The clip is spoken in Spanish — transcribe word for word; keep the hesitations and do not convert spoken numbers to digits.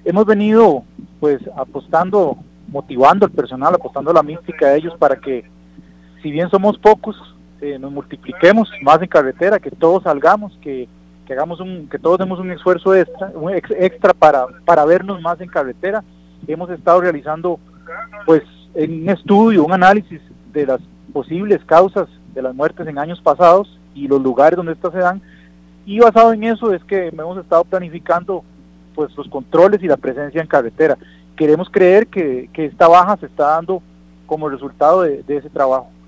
hemos venido pues apostando, motivando al personal, apostando a la mística de ellos para que, si bien somos pocos, eh, nos multipliquemos más en carretera, que todos salgamos, que, que hagamos un, que todos demos un esfuerzo extra, un ex, extra para, para vernos más en carretera. Hemos estado realizando pues un estudio, un análisis de las posibles causas de las muertes en años pasados y los lugares donde estas se dan, y basado en eso es que hemos estado planificando pues los controles y la presencia en carretera. Queremos creer que, que esta baja se está dando como resultado de, de ese trabajo.